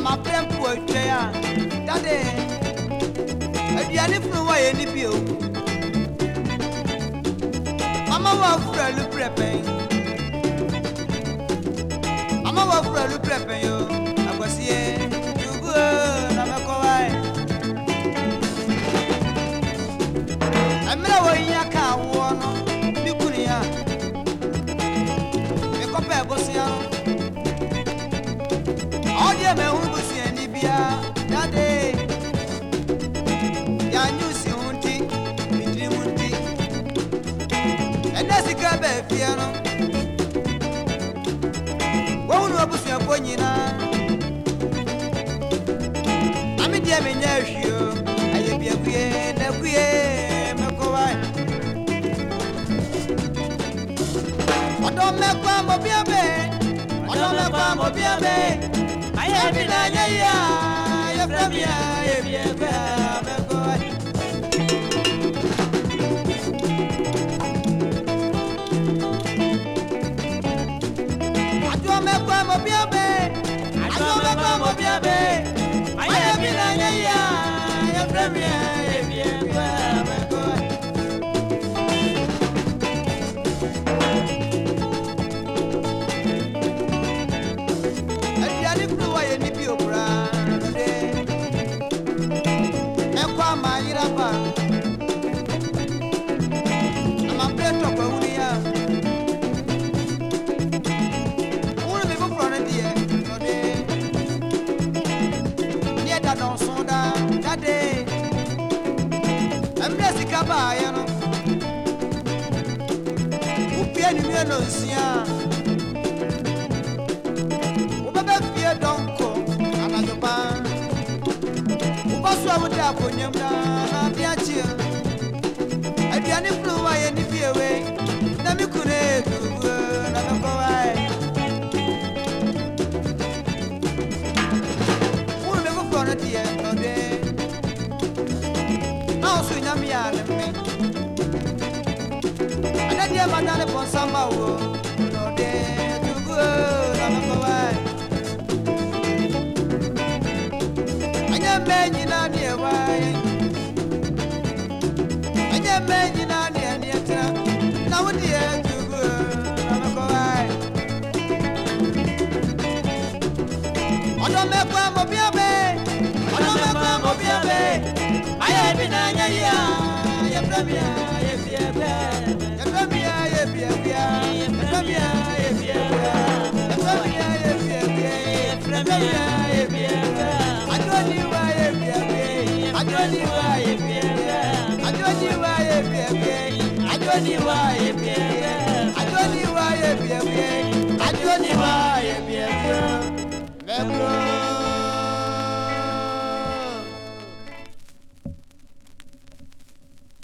my friend poetry. Daddy, if you are different way any bill. Mama was for a look prepping. Mama was for a look prepping you. I was here. You good. I'm a kawaii. I'm not going to car one. You could hear. You compare Bossiano. All the men who see any beer that day. Ya knew see hunting, between hunting. And that's the crab piano. Won't rubbish your ponina. I'm a dear man, you. I be a queen, a queen, Macawai. I don't make one of your bed. I don't make one of your bed. I have been a year. You're from here, if you're Macawai. No, Sia. Ubaba fear don't go, and I ban. Ubaswa would have on him down, the chill. I can't improve my any fear way. Let me could have to go, and I'm going. We'll never go at the end of the day. Now, so yummy, and me. Dear Madame Ponsama, no day to go. I'm going. I am many near why. I am many near now, dear to go. I'm going. I don't make one of your bay. I don't make one of your bay. I have been a year. I am from here. I don't know why